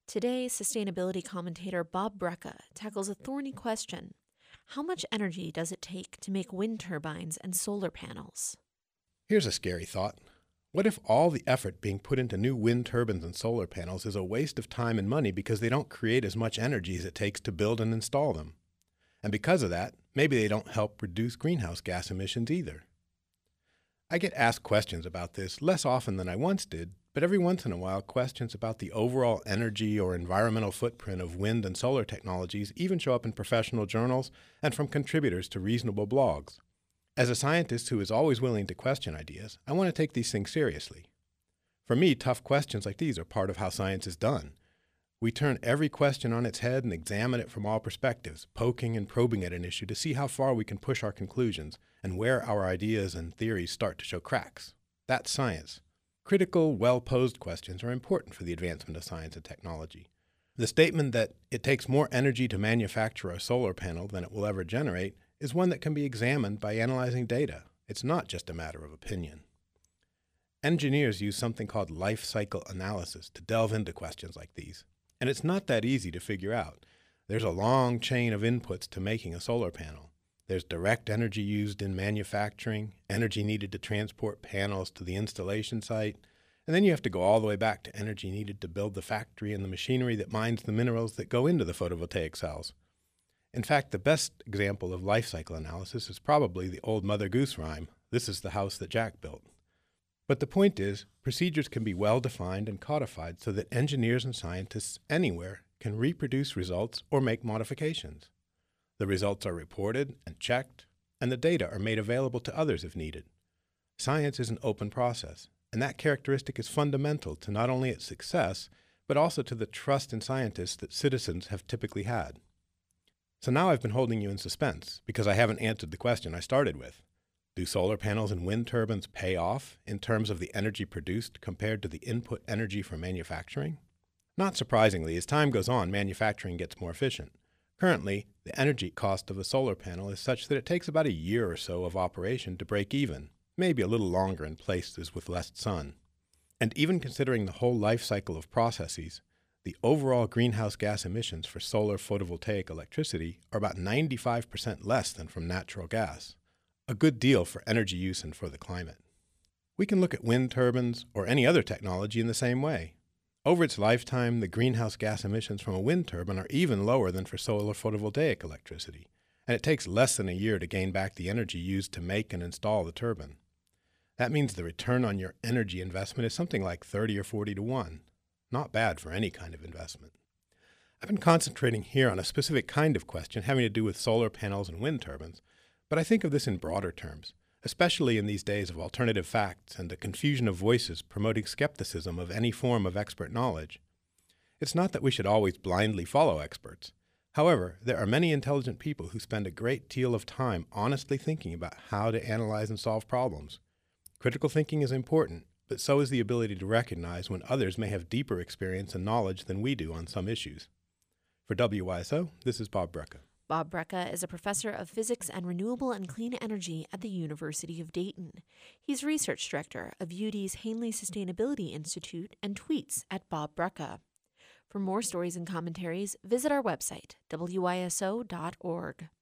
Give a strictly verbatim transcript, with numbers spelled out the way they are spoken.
Today, sustainability commentator Bob Brecka tackles a thorny question. How much energy does it take to make wind turbines and solar panels? Here's a scary thought. What if all the effort being put into new wind turbines and solar panels is a waste of time and money because they don't create as much energy as it takes to build and install them? And because of that, maybe they don't help reduce greenhouse gas emissions either. I get asked questions about this less often than I once did, but every once in a while questions about the overall energy or environmental footprint of wind and solar technologies even show up in professional journals and from contributors to reasonable blogs. As a scientist who is always willing to question ideas, I want to take these things seriously. For me, tough questions like these are part of how science is done. We turn every question on its head and examine it from all perspectives, poking and probing at an issue to see how far we can push our conclusions and where our ideas and theories start to show cracks. That's science. Critical, well-posed questions are important for the advancement of science and technology. The statement that it takes more energy to manufacture a solar panel than it will ever generate is one that can be examined by analyzing data. It's not just a matter of opinion. Engineers use something called life cycle analysis to delve into questions like these. And it's not that easy to figure out. There's a long chain of inputs to making a solar panel. There's direct energy used in manufacturing, energy needed to transport panels to the installation site, and then you have to go all the way back to energy needed to build the factory and the machinery that mines the minerals that go into the photovoltaic cells. In fact, the best example of life cycle analysis is probably the old Mother Goose rhyme, "This is the house that Jack built." But the point is, procedures can be well-defined and codified so that engineers and scientists anywhere can reproduce results or make modifications. The results are reported and checked, and the data are made available to others if needed. Science is an open process, and that characteristic is fundamental to not only its success, but also to the trust in scientists that citizens have typically had. So now I've been holding you in suspense because I haven't answered the question I started with. Do solar panels and wind turbines pay off in terms of the energy produced compared to the input energy for manufacturing? Not surprisingly, as time goes on, manufacturing gets more efficient. Currently, the energy cost of a solar panel is such that it takes about a year or so of operation to break even, maybe a little longer in places with less sun. And even considering the whole life cycle of processes, the overall greenhouse gas emissions for solar photovoltaic electricity are about ninety-five percent less than from natural gas. A good deal for energy use and for the climate. We can look at wind turbines or any other technology in the same way. Over its lifetime, the greenhouse gas emissions from a wind turbine are even lower than for solar photovoltaic electricity, and it takes less than a year to gain back the energy used to make and install the turbine. That means the return on your energy investment is something like thirty or forty to one. Not bad for any kind of investment. I've been concentrating here on a specific kind of question having to do with solar panels and wind turbines, but I think of this in broader terms, especially in these days of alternative facts and the confusion of voices promoting skepticism of any form of expert knowledge. It's not that we should always blindly follow experts. However, there are many intelligent people who spend a great deal of time honestly thinking about how to analyze and solve problems. Critical thinking is important, but so is the ability to recognize when others may have deeper experience and knowledge than we do on some issues. For W Y S O, this is Bob Brecka. Bob Brecka is a professor of physics and renewable and clean energy at the University of Dayton. He's research director of U D's Hanley Sustainability Institute and tweets at Bob Brecka. For more stories and commentaries, visit our website, W Y S O dot org.